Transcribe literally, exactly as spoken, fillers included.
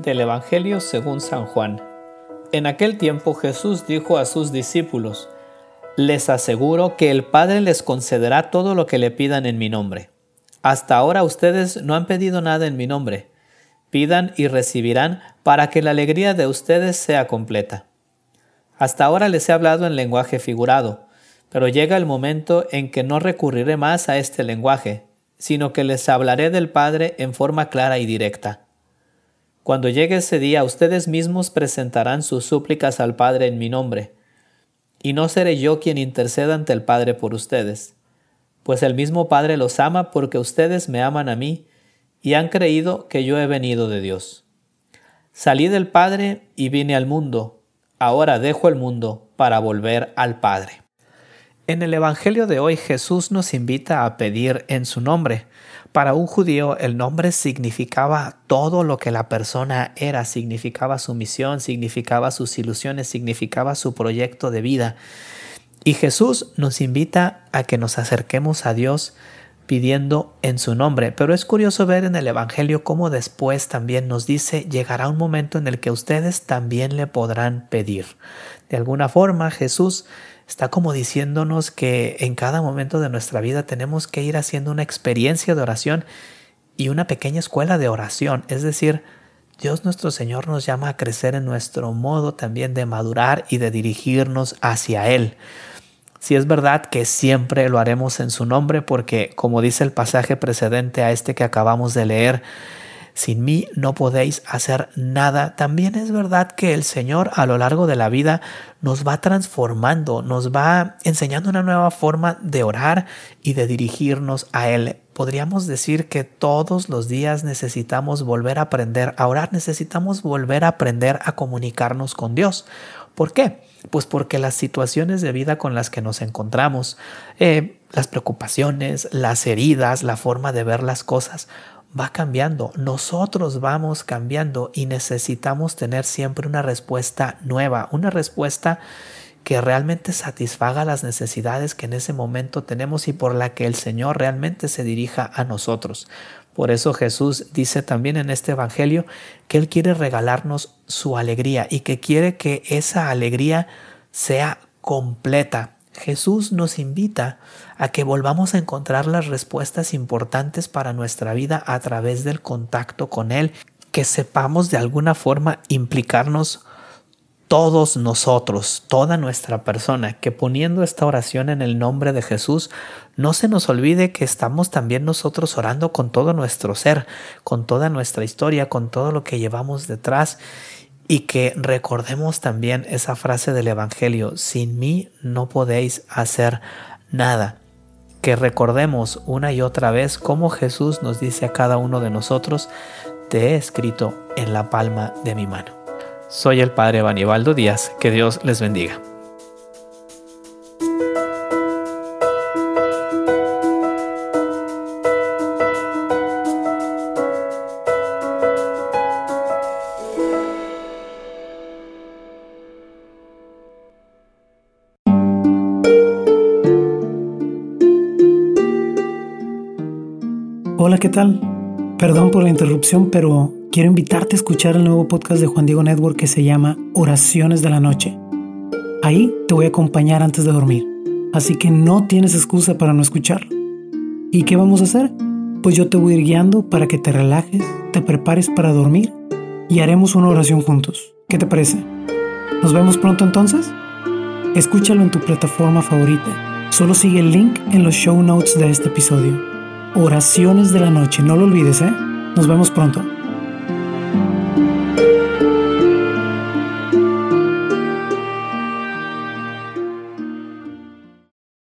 Del Evangelio según San Juan. En aquel tiempo Jesús dijo a sus discípulos: Les aseguro que el Padre les concederá todo lo que le pidan en mi nombre. Hasta ahora ustedes no han pedido nada en mi nombre. Pidan y recibirán para que la alegría de ustedes sea completa. Hasta ahora les he hablado en lenguaje figurado, pero llega el momento en que no recurriré más a este lenguaje, sino que les hablaré del Padre en forma clara y directa. Cuando llegue ese día, ustedes mismos presentarán sus súplicas al Padre en mi nombre, y no seré yo quien interceda ante el Padre por ustedes, pues el mismo Padre los ama porque ustedes me aman a mí y han creído que yo he venido de Dios. Salí del Padre y vine al mundo, ahora dejo el mundo para volver al Padre. En el Evangelio de hoy Jesús nos invita a pedir en su nombre. Para un judío el nombre significaba todo lo que la persona era, significaba su misión, significaba sus ilusiones, significaba su proyecto de vida. Y Jesús nos invita a que nos acerquemos a Dios pidiendo en su nombre. Pero es curioso ver en el Evangelio cómo después también nos dice: llegará un momento en el que ustedes también le podrán pedir. De alguna forma Jesús está como diciéndonos que en cada momento de nuestra vida tenemos que ir haciendo una experiencia de oración y una pequeña escuela de oración. Es decir, Dios nuestro Señor nos llama a crecer en nuestro modo también de madurar y de dirigirnos hacia Él. Si es verdad que siempre lo haremos en su nombre, porque como dice el pasaje precedente a este que acabamos de leer, sin mí no podéis hacer nada. También es verdad que el Señor a lo largo de la vida nos va transformando, nos va enseñando una nueva forma de orar y de dirigirnos a Él. Podríamos decir que todos los días necesitamos volver a aprender a orar, necesitamos volver a aprender a comunicarnos con Dios. ¿Por qué? Pues porque las situaciones de vida con las que nos encontramos, eh, las preocupaciones, las heridas, la forma de ver las cosas, va cambiando. Nosotros vamos cambiando y necesitamos tener siempre una respuesta nueva, una respuesta que realmente satisfaga las necesidades que en ese momento tenemos y por la que el Señor realmente se dirija a nosotros. Por eso Jesús dice también en este Evangelio que Él quiere regalarnos su alegría y que quiere que esa alegría sea completa. Jesús nos invita a que volvamos a encontrar las respuestas importantes para nuestra vida a través del contacto con Él, que sepamos de alguna forma implicarnos todos nosotros, toda nuestra persona, que poniendo esta oración en el nombre de Jesús, no se nos olvide que estamos también nosotros orando con todo nuestro ser, con toda nuestra historia, con todo lo que llevamos detrás. Y que recordemos también esa frase del Evangelio: sin mí no podéis hacer nada. Que recordemos una y otra vez cómo Jesús nos dice a cada uno de nosotros: te he escrito en la palma de mi mano. Soy el Padre Banibaldo Díaz. Que Dios les bendiga. Hola, ¿qué tal? Perdón por la interrupción, pero quiero invitarte a escuchar el nuevo podcast de Juan Diego Network que se llama Oraciones de la Noche. Ahí te voy a acompañar antes de dormir, así que no tienes excusa para no escucharlo. ¿Y qué vamos a hacer? Pues yo te voy a ir guiando para que te relajes, te prepares para dormir y haremos una oración juntos. ¿Qué te parece? ¿Nos vemos pronto entonces? Escúchalo en tu plataforma favorita. Solo sigue el link en los show notes de este episodio. Oraciones de la Noche, no lo olvides, ¿eh? Nos vemos pronto.